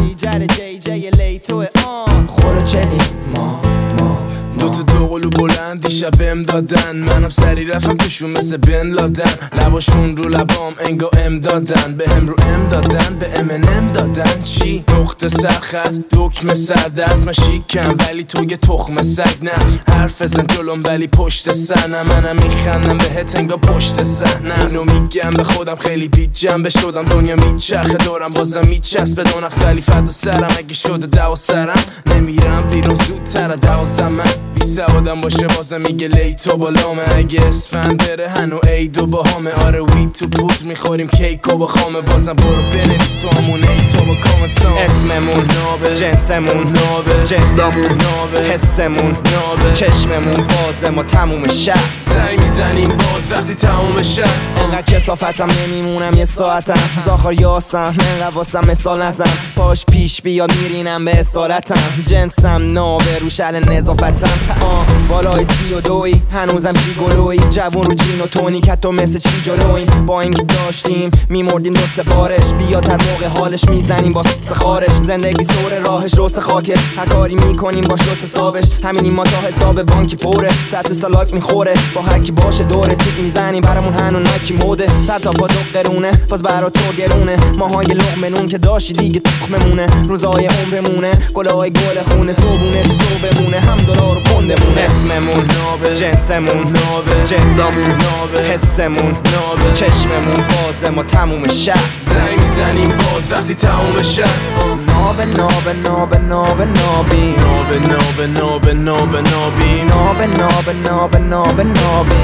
جر جی جی لیتوه خورو چلی ما دوتا دو قلو بلند دیشب بهم دادن، منم سری رفتم توشون مثل بن لادن. لباشون رو لبام انگا ام دادن، به هم رو ام دادن، به ام دادن. چی؟ نقطه سرخط دکمه سردست، من شیکم ولی تو یه تخم سگ. نه حرف بزن جلوم ولی پشت سنم، منم میخندم بهت انگا پشت صحنه. اینو میگم به خودم خیلی بی جنبه شدم، دنیا میچرخه دورم بازم میچسبه. دونخ ولی فدا سرم اگه شده دوا سرم، نمیرم بیرون زودتر 12 من. بی سوادم باشه بازم میگه لیتو بالامه، اگه اسفند بره هنو ایدو با همه. آره وید تو بود میخوریم کیک و با خامه، بازم برو بنویس تو همون ایتو با کامنتام. اسممون نابه، جنسمون نابه، جندمون نابه، حسمون نابه، چشممون بازه ما تموم شب زنگ میزنیم باز وقتی تموم شب. انقدر کسافتم نمیمونم یه ساعتم، زاخار یاسم انقدر واسم مثال نزن. پاش پیش بیاد میرینم به اصالتم، جنسم نابه روشل نظافتم. بالای 32 هنوزم چی گلوی، جوون رو جین و تونی کتو مثل چی جلویم. با اینکه داشتیم میمردیم دو سفارش، بیا طبق حالش میزنیم با خارش. زندگی سور راهش روس خاکش، هر کاری میکنیم باش روس حسابش. همینیم ما تا حساب بانکی پره، سطح سالاک میخوره با هر کی باشه دوره. تیک میزنیم برامون هنو نکی موده، سر تا پا دو قرونه باز برا تو گرونه. ماهای لقمه نون که داشتی دیگه تخممونه، روزای عمرمونه گلای گل خونه. صبونه تو صبحمونه هم دلار و پوندمونه. اسممون نابه، جنسمون نابه، جندمون نابه، حسمون نابه، چشممون بازه ما تموم شب زنگ میزنیم باز وقتی تموم شب. نابه نابه نابه نابه نابی، نابه نابه نابه نابه نابی، نابه نابه نابه نابه نابی،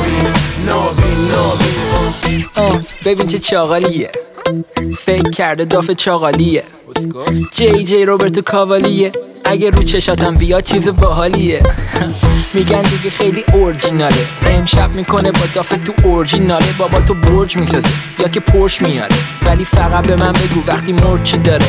نابی نابی. ببین چه چاقالیه، فکر کرده داف چاقالیه. جی جی روبرتو کاوالیه، اگه رو چشاتم بیاد چیز باحالیه. میگن دیگه خیلی اورجیناله، امشب میکنه با داف تو اورجیناله. بابا تو برج میسازه یا که پرش میاره، ولی فقط به من بگو وقتی مرد چی داره.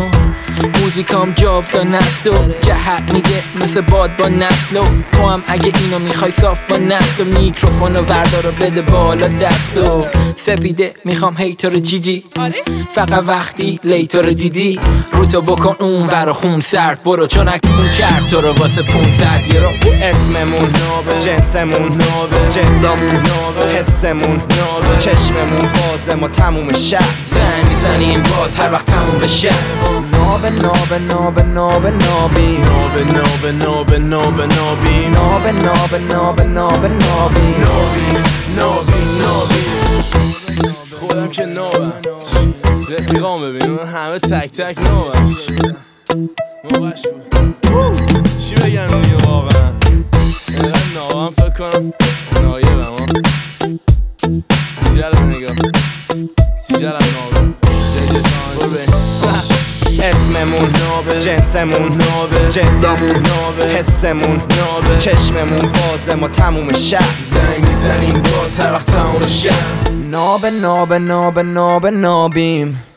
موزیکام جاودان است و جهت میده مثل باد با نسلو. تو هم اگه اینو میخوای صاف با نسل و میکروفونو وردار و بده بالا دستو. سپیده میخوام هیتر جیجی، فقط وقتی لیتر دیدی رو تو بکن اون ور خون سرد برو، چون اون کرد تو رو واسه 500 یورو. اسممون نابه، جنسمون نابه، جندمون نابه، حسمون نابه، چشممون بازه ما تموم شب زنگ میزنیم باز هر وقت تموم بشه. نابه نابه نابه نابه نابی، نابه نابه نابه نابه نابی، نابه نابه نابه نابه نابی، نابی نابی. خودم که نابم، رفیقام ببین همه تک تک نابم. موقعش بود چی بگم دیگه واقعا، اینقدر نابم فکر کنم نایبم. سیجرم نگاه، سیجرم نابم. اسممون نابه، جنسمون نابه، جندمون نابه، حسمون نابه، چشممون بازه ما تموم شب زنگ میزنیم باز هر وقت تموم شب. نابه نابه نابه نابه نابیم.